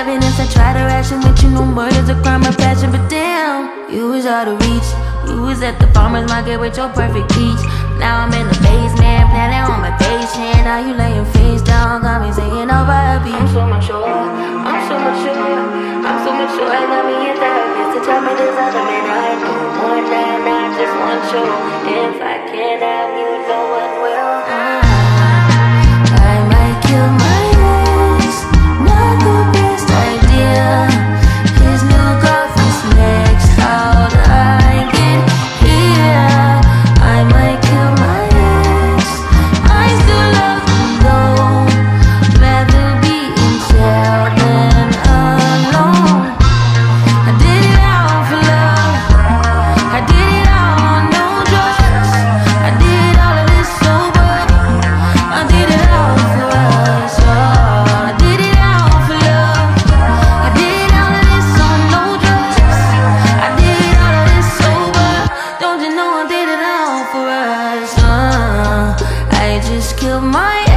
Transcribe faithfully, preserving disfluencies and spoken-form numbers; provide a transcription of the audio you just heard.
evidence. I try to ration with you, no murder's a crime of passion. But damn, you was out of reach. You was at the farmer's market with your perfect peach. Now I'm in the basement, planning on my patient. Now you laying face down, got me singing over a beat. I'm so mature, I'm so mature, I'm so mature. I got me in therapist to tell me there's other men I know more than I just want you. If I can't have you, no one will. I might kill my ex, not the best idea. His new girlfriend's next, how'd I get here? I might kill my ex, I still love him though. Rather be in jail than alone. I did it all for love, I did it all on no drugs. I did all of this sober, I did it all for us. Oh, I did it all for love, I did all of this on no drugs. I did all of this sober, don't you know I did it all for us. uh, I just killed my